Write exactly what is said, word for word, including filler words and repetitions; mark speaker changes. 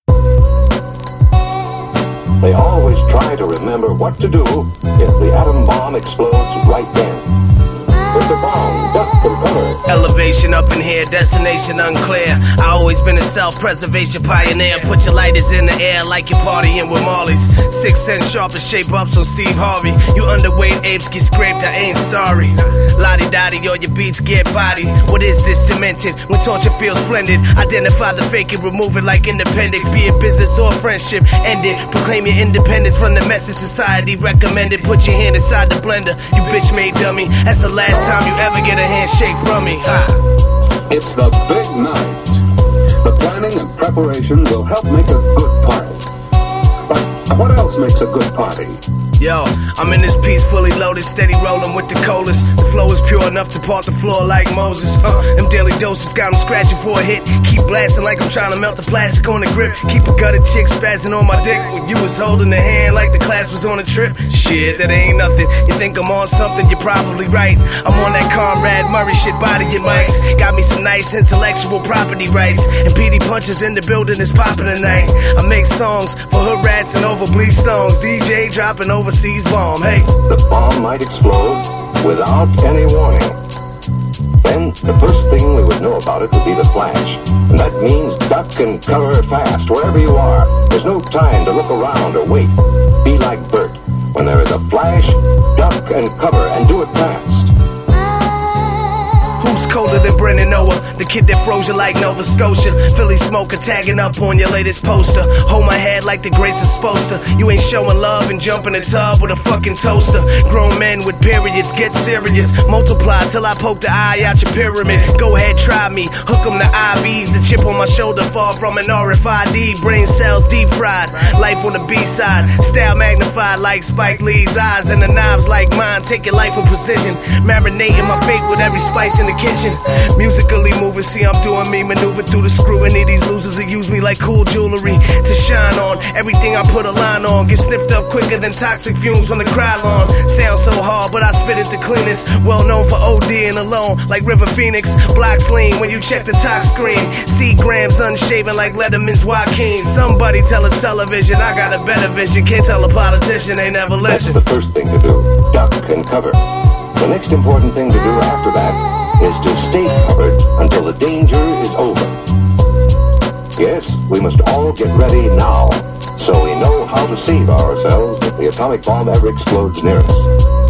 Speaker 1: They always try to remember what to do if the atom bomb explodes right then. With the bomb, duck and cover.
Speaker 2: Elevation up in here, destination unclear. I always been a self-preservation pioneer. Put your lighters in the air like you're partying with Marley's. Six cents sharp and shape up, so Steve Harvey. You underweight apes get scraped, I ain't sorry. Lottie-dottie, all your beats get body. What is this demented? When torture feels splendid, identify the fake and remove it like independence. Be it business or friendship, end it. Proclaim your independence from the mess of society recommended. Put your hand inside the blender, you bitch made dummy. That's the last time you ever get a handshake from me. Ha.
Speaker 1: It's the big night. The planning and preparation will help make a good party. But what else makes a good party?
Speaker 2: Yo, I'm in this piece fully loaded, steady rolling with the colas. The flow is pure enough to part the floor like Moses. Uh, them daily doses got them scratching for a hit. Keep blasting like I'm trying to melt the plastic on the grip. Keep a gutted chick spazzing on my dick when you was holding the hand like the class was on a trip. Shit, that ain't nothing. You think I'm on something, you're probably right. I'm on that Conrad Murray shit, body and mics. Got me some nice intellectual property rights. And P D Punches in the building is popping tonight. I make songs for hood rats and over bleach stones. D J dropping over overseas bomb, hey.
Speaker 1: The bomb might explode without any warning. Then the first thing we would know about it would be the flash. And that means duck and cover fast, wherever you are. There's no time to look around or wait. Be like Bert. When there is a flash, duck and cover, and do it fast.
Speaker 2: Who's colder than Brendan Noah? The kid that froze you like Nova Scotia. Philly smoker tagging up on your latest poster. Hold my head like the grace is supposed to. You ain't showing love and jump in the tub with a fucking toaster. Grown men with periods, get serious. Multiply till I poke the eye out your pyramid. Go ahead, try me. Hook 'em to I Vs. The chip on my shoulder fall from an R F I D. Brain cells deep fried. Life on the B-side. Style magnified like Spike Lee's eyes. And the knobs like mine. Take your life with precision. Marinating my fate with every spice in the kitchen. Musically moving, see I'm doing me. Maneuver through the scrutiny. These losers that use me like cool jewelry to shine on. Everything I put a line on get sniffed up quicker than toxic fumes on the Krylon. Sounds so hard, but I spit it the cleanest. Well known for ODing alone, like River Phoenix. Blocks lean when you check the top screen. See grams unshaven like Letterman's Joaquin. Somebody tell us television, I got a better vision. Can't tell a politician, they never listen.
Speaker 1: That's the first thing to do, duck and cover. The next important thing to do after that is to stay covered until the danger is over. Yes, we must all get ready now, so we know how to save ourselves if the atomic bomb ever explodes near us.